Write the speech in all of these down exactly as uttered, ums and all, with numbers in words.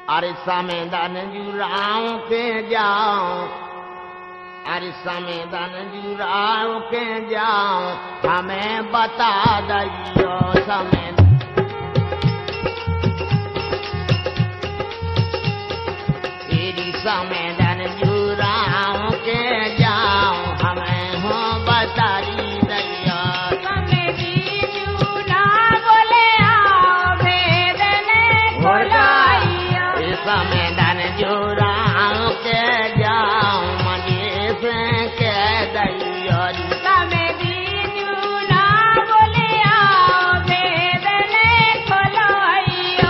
अरे समेदन जुराओ के जाओ, अरे समेदन जुराओ के जाओ, हमें बता दियो समेदन। तेरी समेदन जुराओ के जाओ, हमें हो बता दियो। समेदी जुरा बोले आओ, भेदने खोलाइयो। समेदन जुराओ के जाओ, मजे से कह दियो। समेदी जुरा बोले आओ, भेदने खोलाइयो।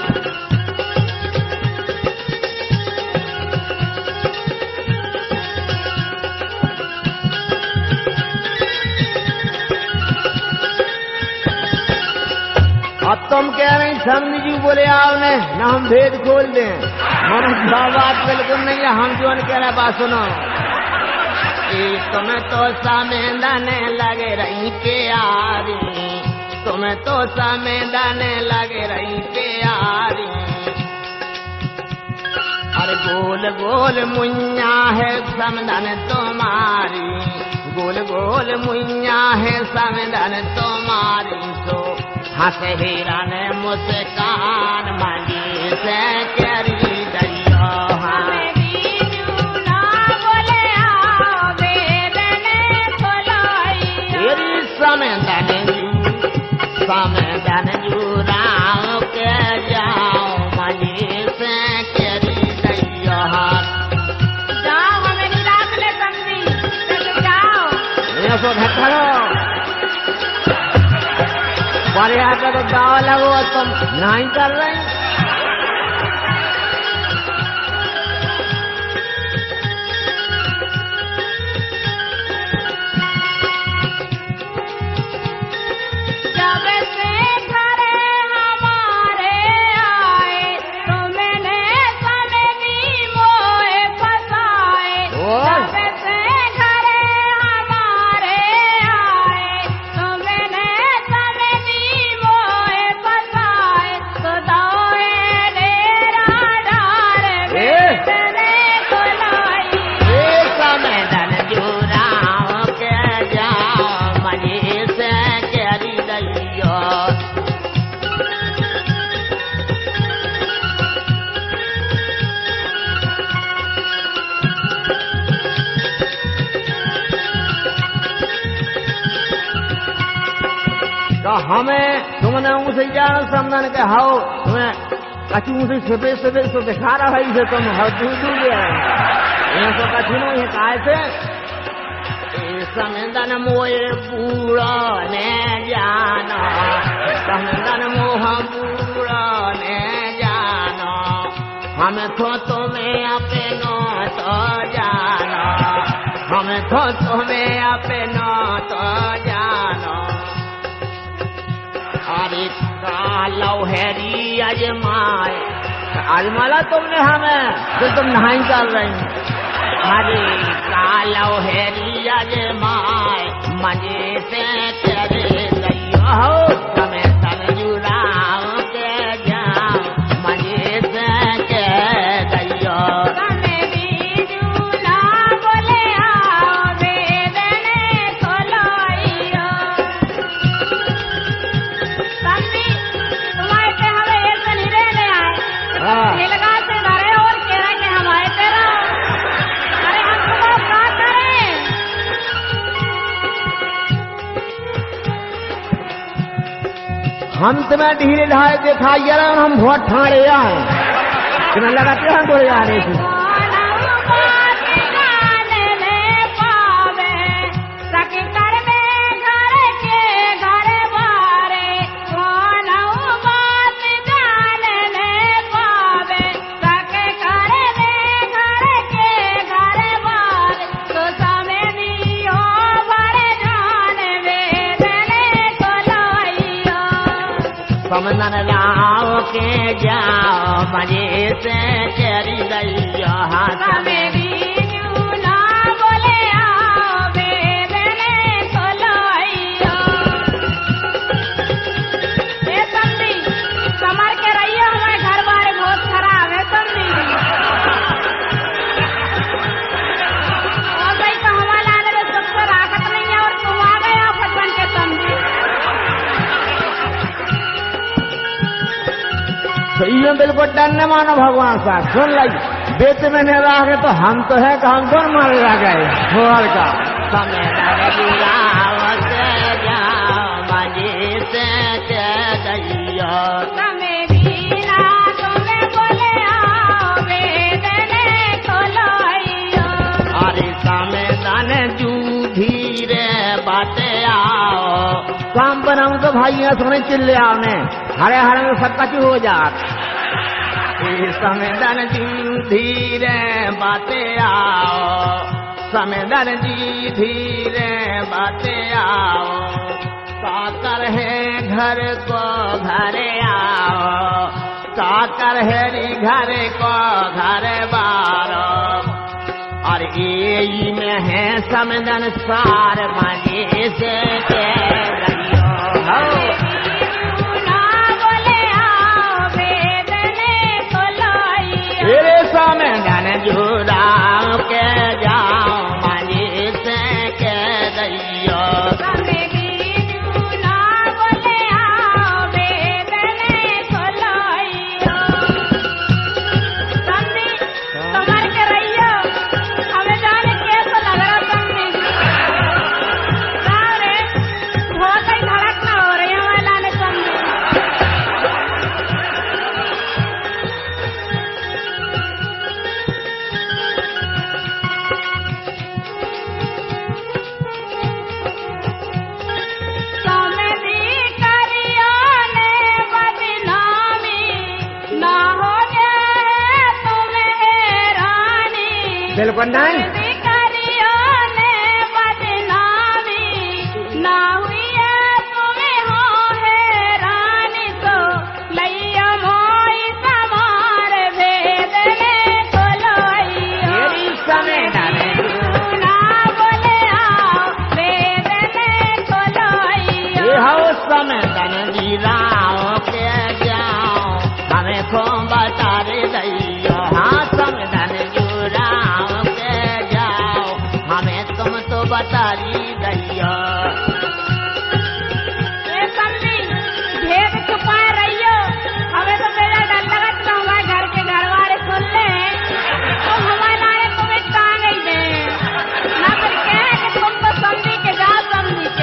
अब तुम कह रही समझी जी बोले आओ ने ना हम भेद खोल दें, हम बात बिल्कुल नहीं है। हम जो कह रहे बात सुनो। तुम्हें तो समेदन लगे रही प्यारी, तुम्हें तो समेदन लगे रही प्यारी। अरे गोल गोल मुइया है समेदन तुम्हारी, गोल गोल मुइया है समेदन तुम्हारी। तो हंस हिरन मुस्कान मंजी से करी दियो। समेदी जुरा बोले आओ, भेदने खोलाइयो। तेरी समेदन समेदन जुराओ के जाओ, मंजी से करी दियो। जाओ हमें नहीं राख ले समझी, चलो जाओ। ये सो घटरो बड़े आकर तो गाँव लगो, तुम नहीं कर रही। जब से घरे हमारे आए, तो मैंने समेदी मोए फसाए। जब से घरे हमारे आए, तो मैंने समेदी मोए फसाए। तो दाए डेरा डार भेदने खोलाइयो। ये समेदन जुराओ के जाओ, मजे से करी दियो। तो हमें तुमने उसे जान समझन के हाओ तुम्हें कछु उसे सफेद सफेद तो दिखा रहा है। इसे तुम हर दूर दूर गए ये तो कठिनो ये काय से। ए समेदन मोए बूढ़ा ने जानो, समेदन मोह बूढ़ा ने जानो। हमें तो तुम्हें अपनो तो जानो, हमें तो तुम्हें अपनो तो जानो। अरे कालो हैरी अजमाए, अजमाला तुमने हमें फिर तुम नहीं कर रही। अरे कालो हैरी अजमाए, मजे से करे दियो। समेदन जुराओ के जाओ, मजे से कह दियो। समेदी जुरा बोले आओ, भेदने खोलाइयो। समझी तुम्हारे से हमें एक दिन ही रहने आए। हाँ। ये लगा से धरे और कह रहे कि हमारे तेरा। अरे हम तुम्हारा क्या करें? हम तुम्हें ढीले ढाले दिखाई जा रहे हैं और हम बहुत ठाड़े आए तुम्हें लगाते हैं बोले आ रहे थे। कौन बात जाने ले पावे, सके कर में घर के घर बारे। कौन बात जाने ले पावे, सके कर में घर के घर बारे। तो समेदी हो बड़े जान, भेदने खोलाइयो। समझन लाओ के जाओ, मजे से करी दियो। समेदी जुरा बोले आओ, भेदने खोलाइयो। ए समझी, संभल के रहियो, हमारे घर बारे बहुत खराब है। तो ये बिल्कुल डर न मानो भगवान साहब। सुन लाई बेच में नहीं रह गए तो हम तो है कि हम कौन मारे रह गए भोर का समय बुलावत जाओ मजे से दैया समेरी रात में बोले आओ वेदने खोलाइयो। अरे समय दान जू धीरे बाटे आओ काम पर हम तो भाई हैं सोने चिल्ले आवने हरे हरे में सब कचू हो जात। समदन जी धीरे बाते आओ समदन जी धीरे बाते आओ काकर है घर को घरे आओ काकर है घर को घर बारो और ये में है समदन सार मांगे से के रहियो हो तेरे सामने जाने जुड़ा के जाओ मानी से के दैयो समेरी जूना बोले आओ वेदने खोलाइयो। समझी तुम्हारे के रहियो हमें जाने कैसा लग रहा समझी सारे बहुत ही धड़क ना हो रही हमारे लाने समझी। बिल्कुल नहीं ने बदनामी ना हुई है तुम्हें हो हैरानी तो लैया मोई समार वेदने खोलाइयो। तेरी समय डाले ना बोले आओ वेदने खोलाइयो। ये हो समय दन जीराओ के जाओ हमें को बता रे दैयो हाँ समय दन जुराओ के जाओ हमें तुम तो बता री दैयो ये समझी भेद छुपाए रहियो हमें तो मेरा डर लगा तो हमारे घर के घर वाले सुन ले तो हमारे लाने तुम्हें टांग ही दे ना फिर कहे कि तुम तो समझी के जा समझी के।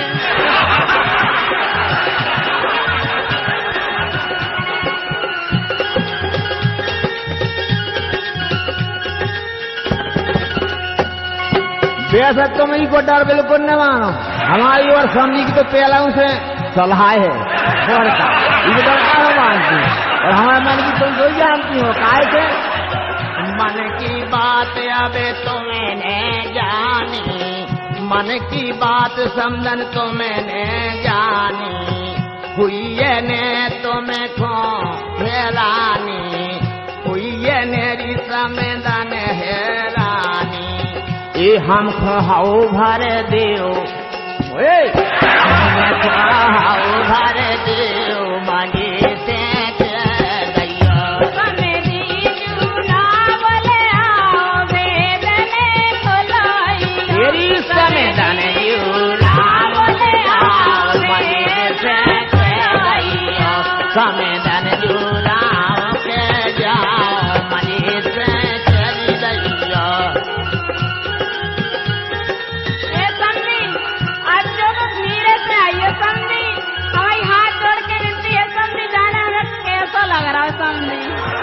वैसे तुम ही को डर बिल्कुल न मानो हमारी और समझी की तो पहला से सलाह है और का ये डर का मानती और हमारे मन की तुम जो जानती हो काय से मन की बात अब तुमने जानी मन की बात समझन तुमने जानी हुई ने तुम्हें खो हैरानी हुई मेरी समदन हैरानी ये हम खाओ भर दियो हम खाओ भर दियो मांगे से दैया समेरी जूना बोले आओ वेदने खोलाइयो। तेरी समदन यूना बोले आओ मांगे से दैया समदन यूना के जाओ मांगे से दैया ए समझी आज जो तो धीरे से आइए समझी हमारी हाथ जोड़ के विनती है समझी जाने हमें कैसा लग रहा है समझी।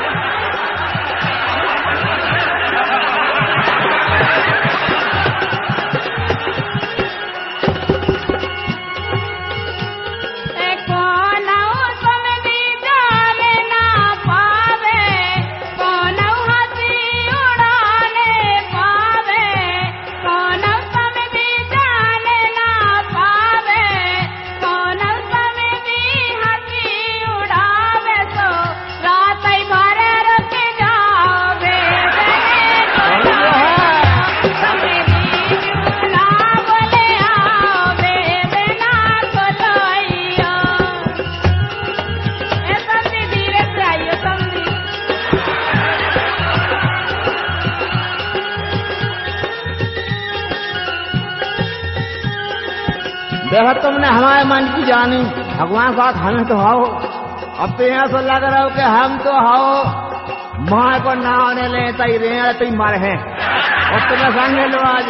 ए कौन समझी जाने ना पावे कौन हंसी उड़ाने पावे कौन समझी जाने ना पावे कौन समझी हंसी उड़ावे तो रात ही भर रुक जावे समझी जूना बोले आओ वेदना खोलाइयो। ए समझी धीरे से आइयो समझी। देखो तुमने हमारे मन की जानी भगवान साथ हमें तो आओ अब तो यहाँ से लग रहा हो कि हम तो हो माँ को ना आने ले तई रे तई मर है और तुम्हें संग लो आज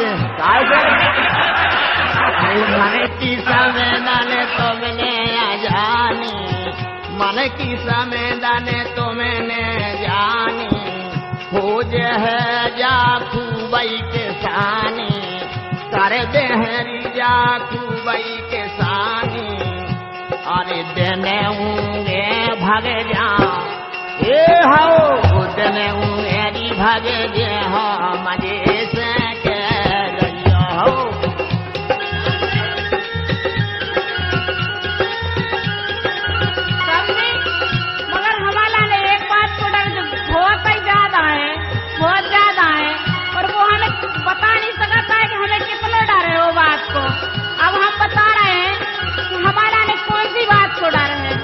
मन की संवेदने तो मैंने जानी, मन की संवेदने तो मैंने जानी, खोज है जा खूबई के सानी, कर दे जा खूबई के सानी, अरे देने होंगे भाग जा ए हो देने होंगे भाग जे हो मजे से कह गई हो। मगर हमारा ने एक बात को डर बहुत ही ज्यादा है, बहुत ज्यादा है, और वो हमें बता नहीं सकता है कि हमें कितना डर है वो बात को। अब हम बता रहे हैं कि हमारा ने कौन सी बात को डर है।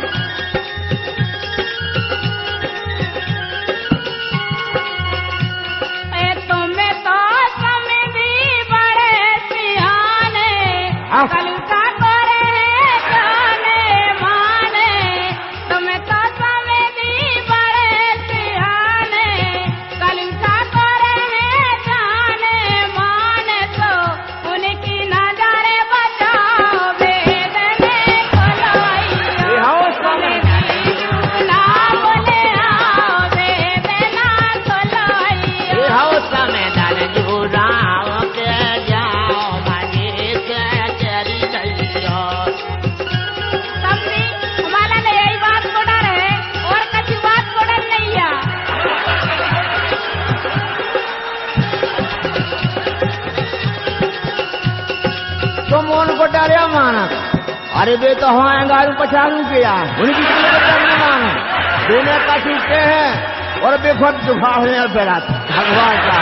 तुम्हें तो समझी बड़े सियाने कलुता करे जाने माने, तुम्हें तो समझी बड़े सियाने कलुता करे जाने माने, तो उनकी नजरे बचाओ बेदने खोलाइयो, ना बोले आओ बेदना खोलाइयो। समदन जुड़ाओ के जाओ मजे से चली गईयो। सबने हमारा ने यही बात को डर है और किसी बात को डर नहीं है। तुम उनको डरे माना अरे बे तो हमारे गारू पछाड़ू किया उनकी डरने मानो दोनों का छूटते हैं और बेखुद दुखाने पेड़ा भगवान का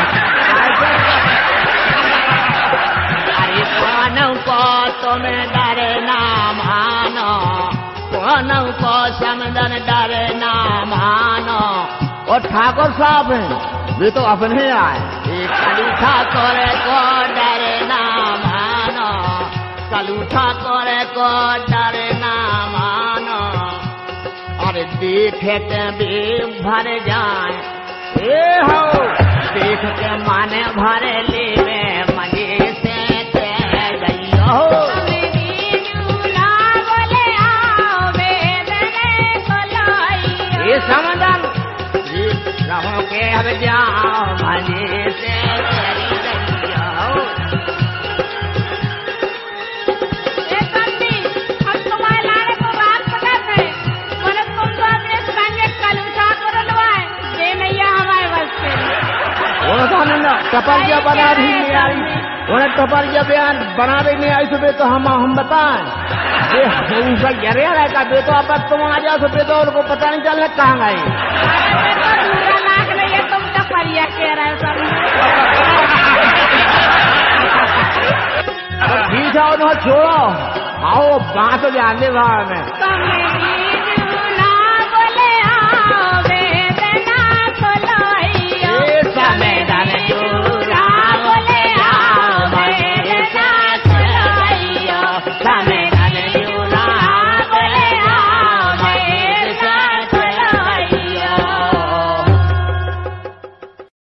अरे कौन को तुम्हें डरे ना मानो, कौन को समदन डरे ना मानो, और ठाकुर साहब हैं वे तो अपने ही आए कलूठा करे को डरे ना मानो, कलूठा करे को डरे ना मानो, और देखे के भी भर जाए ए हो देख के माने भरे लेवे मजे से कह गई हो। ना बोले आओ बेदने खोलाइयो। ये समझन रहो के अब जाओ मजे से चली गई हो। ए संती हम तुम्हारे लाने को बात पता थे, मैंने तुमको अपने संगे कलुटा कर लवाए, ये नहीं है हमारे बस से। टपरिया बना भी नहीं आई उन्हें टपरिया बयान बना भी नहीं आई सुबह तो हम हम बताएं ये उनका जरे रहेगा बे तो अब तुम आ जाओ सुबह तो उनको पता नहीं चलने कहाँ गए। अरे तो पूरा नाक नहीं है, तुम टपरिया कह रहे हो सब। ठीक है उन्हें छोड़ो आओ बात जाने में तुम नहीं